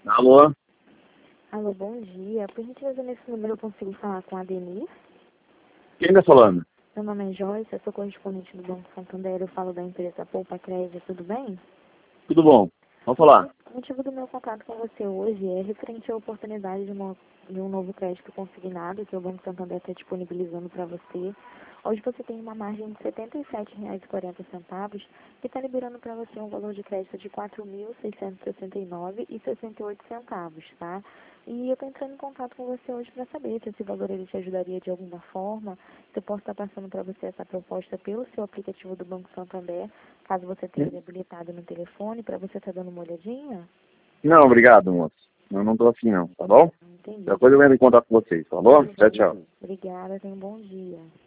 Alô? Alô, bom dia. Por gentileza, nesse número eu consigo falar com a Denise? Quem tá falando? Meu nome é Joyce, eu sou correspondente do Banco Santander, eu falo da empresa Poupa Crédito, tudo bem? Tudo bom? Vamos falar. O motivo do meu contato com você hoje é referente à oportunidade de um novo crédito consignado que o Banco Santander está disponibilizando para você. Hoje você tem uma margem de R$ 77,40 e está liberando para você um valor de crédito de R$ 4.669,68, tá? E eu estou entrando em contato com você hoje para saber se esse valor ele te ajudaria de alguma forma, se eu posso estar passando para você essa proposta pelo seu aplicativo do Banco Santander, caso você tenha ele habilitado no telefone, para você estar dando uma olhadinha. Não, obrigado, moço. Eu não tô afim, não, tá bom? Entendi. Depois eu entro em contato com vocês, tá bom? Tchau, tchau. Obrigada, tenha um bom dia.